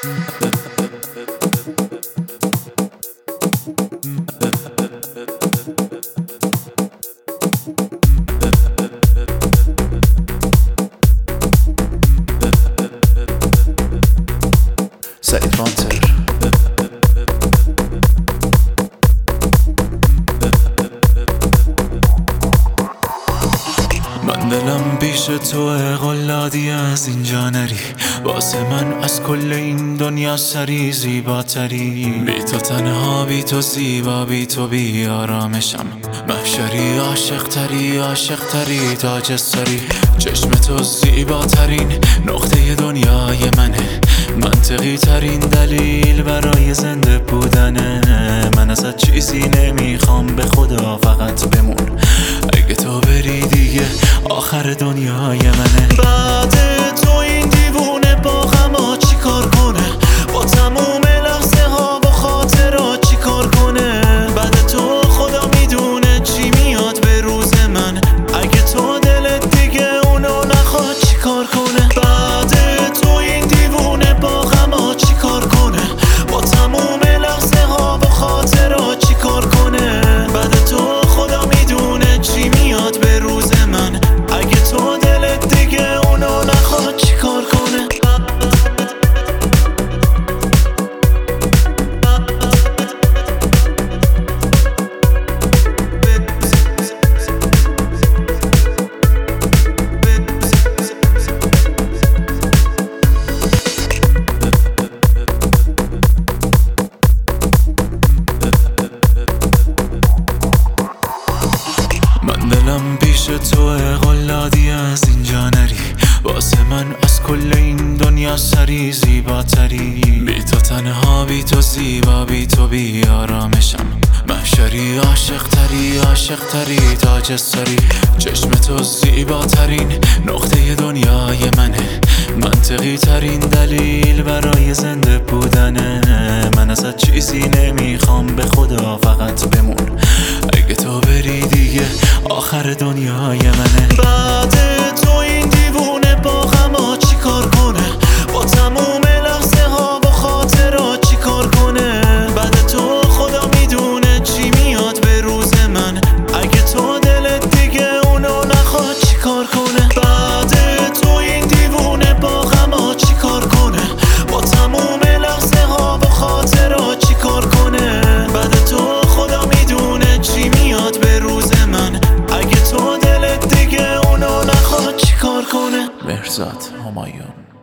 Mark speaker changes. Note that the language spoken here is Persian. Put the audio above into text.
Speaker 1: سعید وانتر. من دلم پیش توه، قلادی از اینجا نری، واسه من از کل این دنیا سری زیباتری. بی تو تنها، بی تو زیبا، بی تو بی آرامشم، محشری عاشق تری، عاشق تری، تاج سری. چشم تو زیباترین نقطه دنیای منه، منطقی ترین دلیل برای زنده بودنه. من ازت چیزی نمیخوام، به خدا فقط بمون. اگه تو بری دیگه آخر دنیای منه. بعد تو این دیوونه با غما چی کار کنه؟ با تموم لحظه ها و خاطرات چی کار کنه؟ بعد تو خدا میدونه چی میاد به روز من. اگه تو دلت دیگه اونو نخواد چی کار کنه؟ بعد تو این دیوونه با غما چی کار کنه؟ با تموم لحظه ها و خاطرات چی کار کنه؟ بعد تو خدا میدونه چی میاد به روز من. اگه تو دلت دیگه اونو نخواد چی کار کنه؟ من دلم پیش توه، قلادی از اینجا نری، واسه من از کل این دنیا سری زیباتری. بی تو تنها، بی تو زیبا، بی تو بی آرامشم، محشری عاشق تری، عاشق تری، تاج سری. چشم تو زیباترین نقطه دنیای منه، منطقی ترین دلیل برای زنده بودنه. من ازت چیزی نمیخوام، به خدا فقط بمون. اگه تو بری دیگه آخر دنیای منه. بعد تو این دیوونه با غما چی کار کنه؟ با تموم لحظه ها و خاطرات چی کار کنه؟ بعد تو خدا میدونه چی میاد به روز من. اگه تو دلت دیگه اونو نخواد چی کار کنه؟ بعد تو این دیوونه با غما چی کار کنه؟ با تموم لحظه ها و خاطرات چی کار کنه؟ بعد تو خدا میدونه چی میاد به روز من. اگه تو دلت دیگه اونو نخواد چی کار کنه؟ مهرزاد همایون.